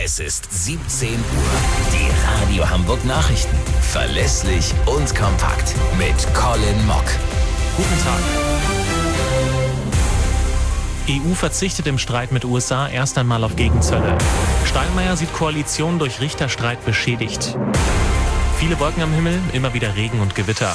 Es ist 17 Uhr. Die Radio Hamburg Nachrichten. Verlässlich und kompakt. Mit Colin Mock. Guten Tag. EU verzichtet im Streit mit USA erst einmal auf Gegenzölle. Steinmeier sieht Koalition durch Richterstreit beschädigt. Viele Wolken am Himmel, immer wieder Regen und Gewitter.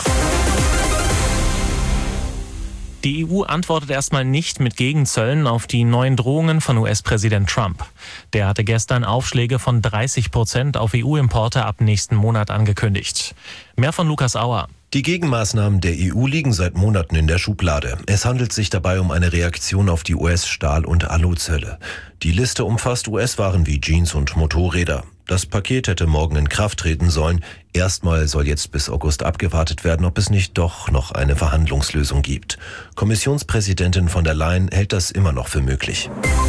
Die EU antwortet erstmal nicht mit Gegenzöllen auf die neuen Drohungen von US-Präsident Trump. Der hatte gestern Aufschläge von 30% auf EU-Importe ab nächsten Monat angekündigt. Mehr von Lukas Auer. Die Gegenmaßnahmen der EU liegen seit Monaten in der Schublade. Es handelt sich dabei um eine Reaktion auf die US-Stahl- und Aluzölle. Die Liste umfasst US-Waren wie Jeans und Motorräder. Das Paket hätte morgen in Kraft treten sollen. Erstmal soll jetzt bis August abgewartet werden, ob es nicht doch noch eine Verhandlungslösung gibt. Kommissionspräsidentin von der Leyen hält das immer noch für möglich.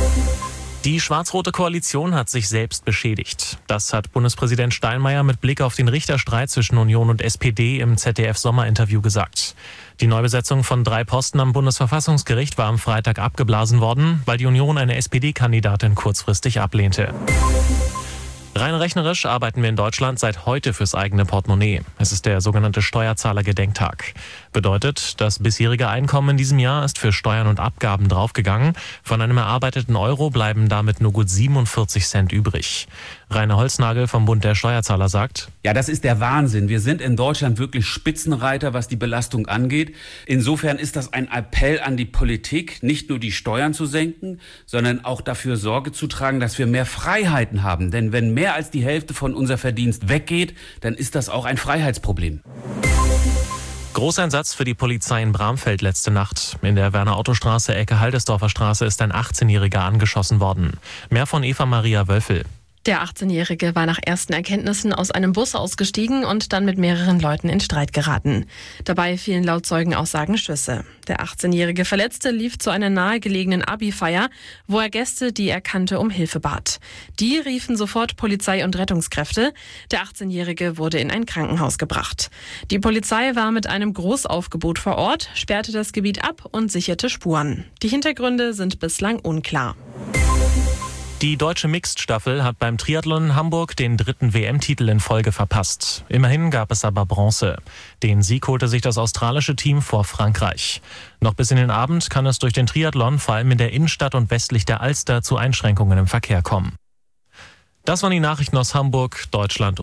Die schwarz-rote Koalition hat sich selbst beschädigt. Das hat Bundespräsident Steinmeier mit Blick auf den Richterstreit zwischen Union und SPD im ZDF-Sommerinterview gesagt. Die Neubesetzung von 3 Posten am Bundesverfassungsgericht war am Freitag abgeblasen worden, weil die Union eine SPD-Kandidatin kurzfristig ablehnte. Rein rechnerisch arbeiten wir in Deutschland seit heute fürs eigene Portemonnaie. Es ist der sogenannte Steuerzahlergedenktag. Bedeutet, das bisherige Einkommen in diesem Jahr ist für Steuern und Abgaben draufgegangen. Von einem erarbeiteten Euro bleiben damit nur gut 47 Cent übrig. Rainer Holznagel vom Bund der Steuerzahler sagt: Ja, das ist der Wahnsinn. Wir sind in Deutschland wirklich Spitzenreiter, was die Belastung angeht. Insofern ist das ein Appell an die Politik, nicht nur die Steuern zu senken, sondern auch dafür Sorge zu tragen, dass wir mehr Freiheiten haben. Denn wenn mehr als die Hälfte von unser Verdienst weggeht, dann ist das auch ein Freiheitsproblem. Großeinsatz für die Polizei in Bramfeld letzte Nacht. In der Werner-Otto-Straße, Ecke Haldesdorfer Straße, ist ein 18-Jähriger angeschossen worden. Mehr von Eva-Maria Wölfel. Der 18-Jährige war nach ersten Erkenntnissen aus einem Bus ausgestiegen und dann mit mehreren Leuten in Streit geraten. Dabei fielen laut Zeugenaussagen Schüsse. Der 18-jährige Verletzte lief zu einer nahegelegenen Abi-Feier, wo er Gäste, die er kannte, um Hilfe bat. Die riefen sofort Polizei und Rettungskräfte. Der 18-jährige wurde in ein Krankenhaus gebracht. Die Polizei war mit einem Großaufgebot vor Ort, sperrte das Gebiet ab und sicherte Spuren. Die Hintergründe sind bislang unklar. Die deutsche Mixed-Staffel hat beim Triathlon in Hamburg den 3. WM-Titel in Folge verpasst. Immerhin gab es aber Bronze. Den Sieg holte sich das australische Team vor Frankreich. Noch bis in den Abend kann es durch den Triathlon vor allem in der Innenstadt und westlich der Alster zu Einschränkungen im Verkehr kommen. Das waren die Nachrichten aus Hamburg, Deutschland.